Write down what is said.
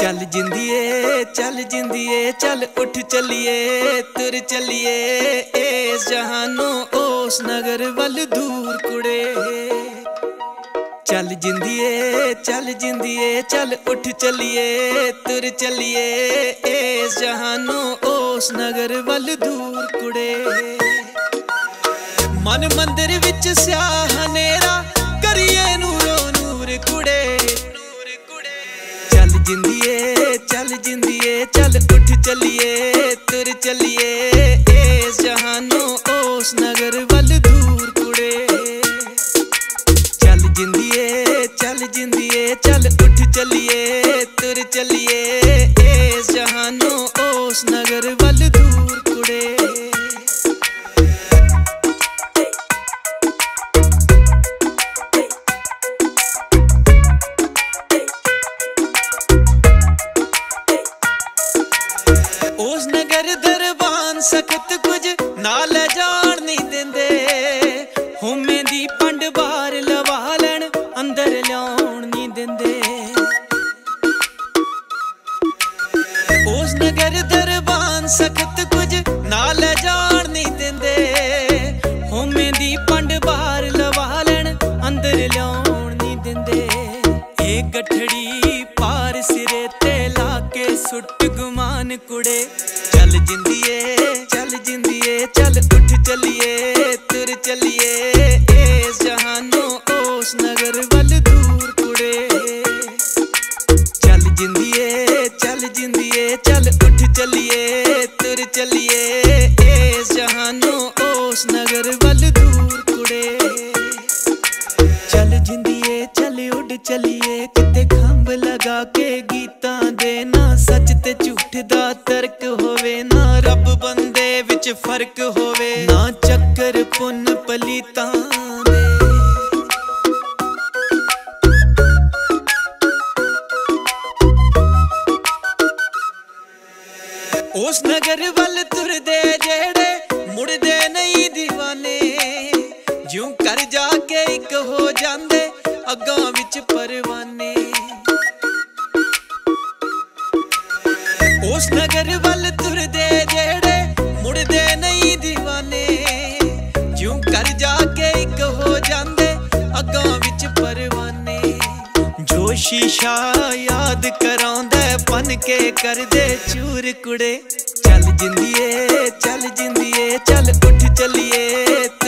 चल जिंदिए चल उठ चलिए तुर चलिए इस जहानों उस नगर वल दूर कुड़े। चल जिंदिए चल उठ चलिए तुर चलिए इस जहानों उस नगर वल दूर कुड़े। मन मंदिर विच स्याह हनेरा करिए नूरो नूर कुड़े। चल जिंदिए चल उठ चलिए तुर चलिए इस जहानों उस नगर वल दूर कुड़े। चल जिंदिए चल उठ चलिए तुर चलिए इस जहानों उस नगर वल दूर कुड़े। उस नगर दरबान सख्त कुछ नाल जान नहीं देंदे, होमे दी पंड बाहर लवा लैन अंदर ल्याउण नहीं देंदे। उस नगर दरबान सख्त कुछ नाल जान नहीं देंदे, होमे दी पंड बाहर लवा लैन अंदर ल्याउण नहीं देंदे। एक गठड़ी पार सिरे ते लाके सुट गुमान कुड़े। चल जिंदिए चल उठ चलिए तुर चलिए इस जहानों उस नगर वल दूर कुड़े। चल जिंदिए चल उठ चलिए तुर चलिए इस जहानों उस नगर वल दूर कुड़े। चल जिंदिए चल उड़ चलिए किते खंभ लगा के गीतां देना, सच ते झूठ दा तर्क होवे ना रब बंदे विच फर्क होवे, ना चक्कर पुन पलीतां दे। उस नगर वल तुरदे जेड़े मुड़दे नहीं दीवाने, ज्यों कर जाके एक हो जांदे अग्गां विच परवाने। उस नगर वल तुरदे जेड़े मुड़दे नहीं दीवाने, ज्यों कर जाके एक हो जांदे अग्गां विच परवाने। जो शीशा याद करांदे बन के कर दे चूर कुड़े। चल जिंदिए चल उठ चलिए